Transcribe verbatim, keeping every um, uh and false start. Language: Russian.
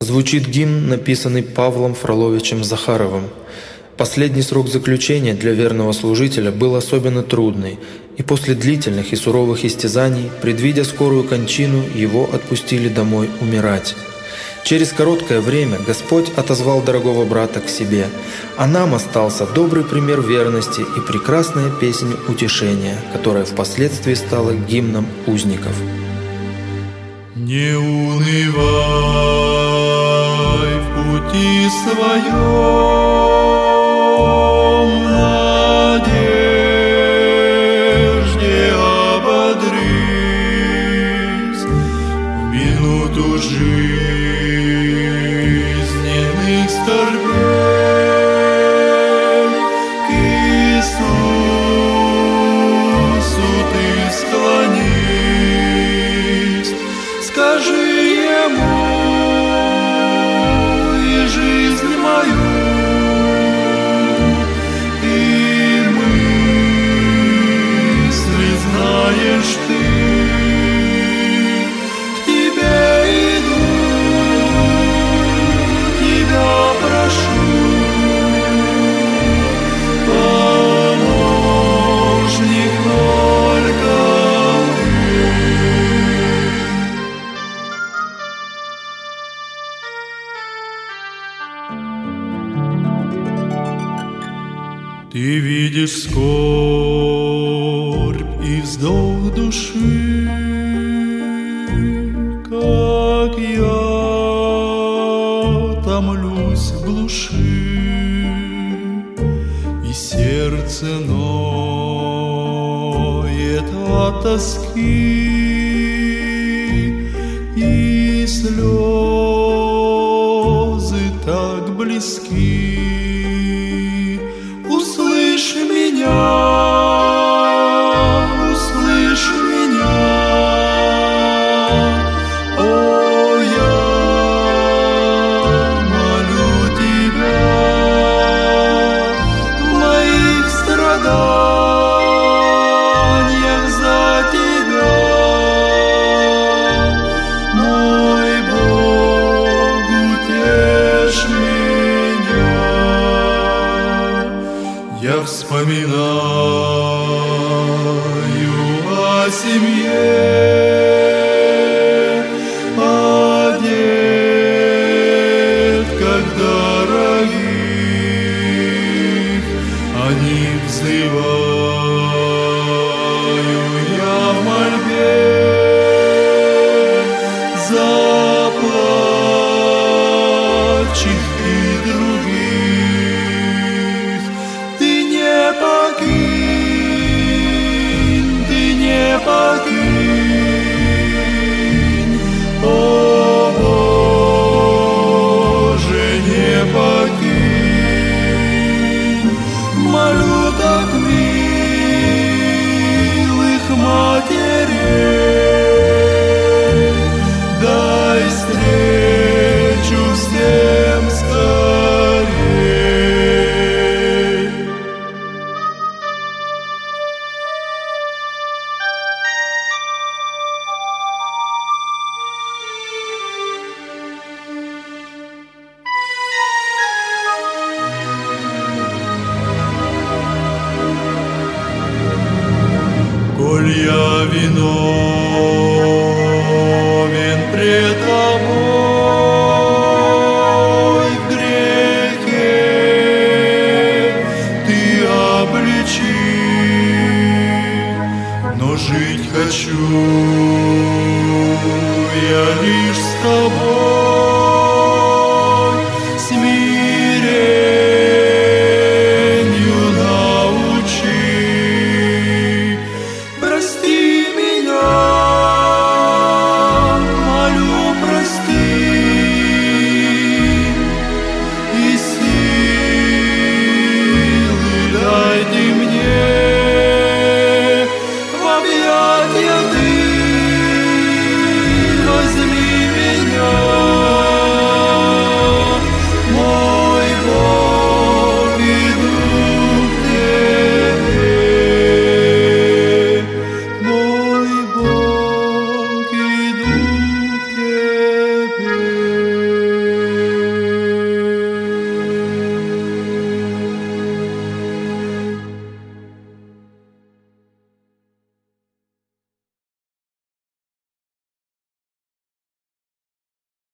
Звучит гимн, написанный Павлом Фроловичем Захаровым. Последний срок заключения для верного служителя был особенно трудный, и после длительных и суровых истязаний, предвидя скорую кончину, его отпустили домой умирать. Через короткое время Господь отозвал дорогого брата к себе, а нам остался добрый пример верности и прекрасная песнь утешения, которая впоследствии стала гимном узников. Не унывай в пути своем, надежде ободрись в минуту жизненных скорбей. К Иисусу ты склонись, скажи Ему и жизнь мою, и мысли знаешь ты. К Тебе иду, Тебя прошу, помощник только Ты видишь скорбь и вздох души, как я томлюсь в глуши, и сердце ноет от тоски, и слезы так близки. Услышь меня, услышь меня, о, я молю Тебя в моих страданиях за Тебя, мой Бог, утешь меня. Я вспоминаю о семье, о детках дорогих, о них взываю я в мольбе, заплачь их